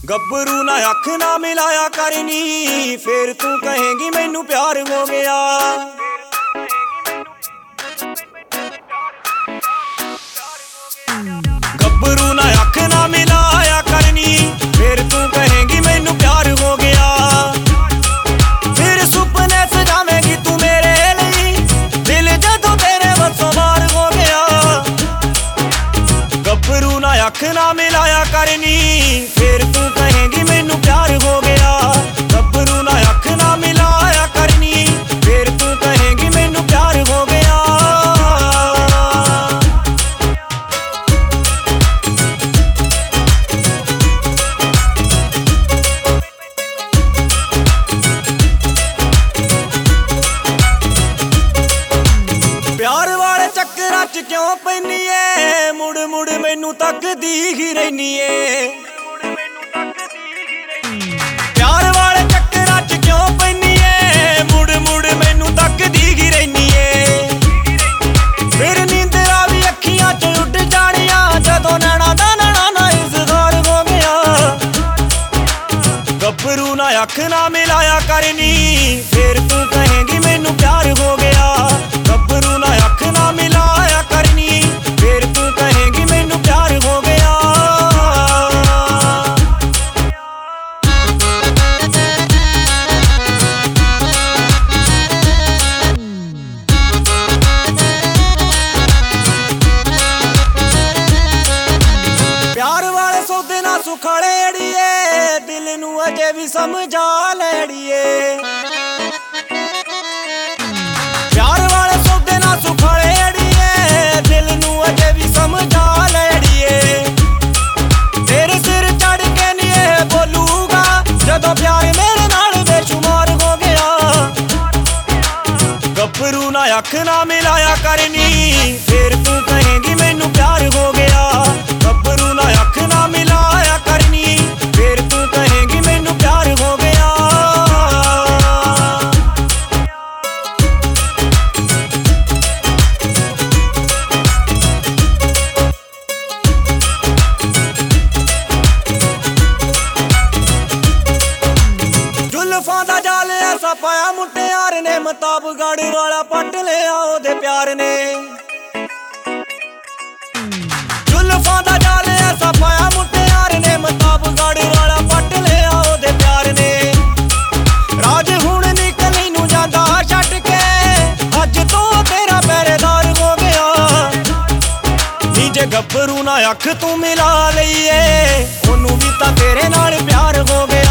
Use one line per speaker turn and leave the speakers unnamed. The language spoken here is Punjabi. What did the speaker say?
ਗੱਭਰੂ ਨਾ ਅੱਖ ਨਾ ਮਿਲਾਇਆ ਕਰਨੀ, ਫੇਰ ਤੂੰ ਕਹੇਂਗੀ ਮੈਨੂੰ ਪਿਆਰ ਹੋ ਗਿਆ। ਗੱਭਰੂ ਨਾ ਅੱਖ ਨਾ ਮਿਲਾਇਆ ਕਰਨੀ, ਫੇਰ ਤੂੰ ਕਹੇਂਗੀ ਮੈਨੂੰ ਪਿਆਰ ਹੋ ਗਿਆ। ਫਿਰ ਸੁਪਨੇ ਸਜਾਵੇਂਗੀ ਤੂੰ ਮੇਰੇ ਲਈ, ਦਿਲ ਜਦੋਂ ਤੇਰੇ ਵੱਸੋਂ ਬਾਹਰ ਹੋ ਗਿਆ। ਗੱਭਰੂ ਨਾ ਅੱਖ ਨਾ ਮਿਲਾਇਆ ਕਰਨੀ, ਫੇਰ ਤੂੰ ਕਹੇਂਗੀ ਮੈਨੂੰ ਪਿਆਰ ਹੋ ਗਿਆ। ਗੱਭਰੂ ਨਾ ਅੱਖ ਨਾ ਮਿਲਾਇਆ ਕਰਨੀ, ਫੇਰ ਤੂੰ ਕਹੇਂਗੀ ਮੈਨੂੰ ਪਿਆਰ ਹੋ ਗਿਆ। ਪਿਆਰ ਵਾਲੇ ਚੱਕਰਾਂ 'ਚ ਕਿਉਂ ਪੈਨੀ ਏ, ਮੁੜ ਮੁੜ ਮੈਨੂੰ ਤੱਕਦੀ ਹੀ ਰਹਿਨੀ ਏ। ਪਿਆਰ ਵਾਲੇ ਚੱਕਰਾਂ 'ਚ ਕਿਉਂ ਪੈਨੀ ਏ, ਮੁੜ ਮੁੜ ਮੈਨੂੰ ਤੱਕਦੀ ਹੀ ਰਹਿਨੀ ਏ। ਫਿਰ ਨੀਂਦਰਾਂ ਵੀ ਅੱਖੀਆਂ 'ਚ ਉੱਡ ਜਾਣੀਆਂ, ਜਦੋਂ ਨੈਣਾ ਦਾ ਨੈਣਾ ਨਾ ਇਜ਼ਹਾਰ ਹੋ ਗਿਆ। ਗੱਭਰੂ ਨਾ ਅੱਖ ਨਾ ਮਿਲਾਇਆ ਕਰਨੀ, ਫੇਰ ਤੂੰ ਕਹੇਂਗੀ ਮੈਨੂੰ ਪਿਆਰ ਹੋ ਗਿਆ। ਗੱਭਰੂ ਨਾ ਅੱਖ ਨਾ ਮਿਲਾਇਆ ਕਰਨੀ, ਫੇਰ ਤੂੰ ਕਹੇਂਗੀ ਮੈਨੂੰ ਪਿਆਰ ਹੋ ਗਿਆ। ਪਿਆਰ ਵਾਲੇ ਸੌਦੇ ਨਾ ਸੁਖਾਲੇ ਅੜੀਏ, ਦਿਲ ਨੂੰ ਅਜੇ ਵੀ ਸਮਝਾ ਲੈੜੀਏ। ਪਿਆਰ ਵਾਲੇ ਸੌਦੇ ਨਾ ਸੁਖਾਲੇ ਅੜੀਏ, ਦਿਲ ਨੂੰ ਅਜੇ ਵੀ ਸਮਝਾ ਲੈੜੀਏ। ਤੇਰੇ ਸਿਰ ਚੜ ਕੇ ਨੀ ਇਹ ਬੋਲੂਗਾ, ਜਦੋਂ ਪਿਆਰ ਮੇਰੇ ਨਾਲ ਬੇਸ਼ੁਮਾਰ ਹੋ ਗਿਆ। ਗੱਭਰੂ ਨਾ ਅੱਖ ਨਾ ਮਿਲਾਇਆ ਕਰਨੀ, ਫੇਰ ਤੂੰ ਕਹੇਂਗੀ ਮੈਨੂੰ ਪਿਆਰ ਹੋ ਗਿਆ। ਗੱਭਰੂ ਨਾ ਅੱਖ ਨਾ ਮਿਲਾਇਆ ਕਰਨੀ, ਫੇਰ ਤੂੰ ਕਹੇਂਗੀ ਮੈਨੂੰ ਪਿਆਰ ਹੋ ਗਿਆ। ਜ਼ੁਲਫਾਂ ਦਾ ਜਾਲ ਐਸਾ ਪਾਇਆ ਮੁਟਿਆਰ ਨੇ, ਮਤਾਬਗੜ ਵਾਲਾ ਪੱਟ ਲਿਆ ਉਹਦੇ ਪਿਆਰ ਨੇ। ਜ਼ੁਲਫਾਂ ਦਾ ਜਾਲ ਐਸਾ ਪਾਇਆ ਮੁਟਿਆਰ ਨੇ, ਮਤਾਬਗੜ ਵਾਲਾ ਪੱਟ ਲਿਆ ਉਹਦੇ ਪਿਆਰ ਨੇ। ਰਾਜ ਹੁਣ ਨਿਕਲੀ ਨੂੰ ਜਾਂਦਾ ਛੱਡ ਕੇ, ਅੱਜ ਤੋਂ ਤੇਰਾ ਪਹਿਰੇਦਾਰ ਹੋ ਗਿਆ। ਨੀ ਜੇ ਗੱਭਰੂ ਨਾ ਅੱਖ ਤੂੰ ਮਿਲਾ ਲਈਏ, ਉਹਨੂੰ ਵੀ ਤਾਂ ਤੇਰੇ ਨਾਲ ਪਿਆਰ ਹੋ ਗਿਆ।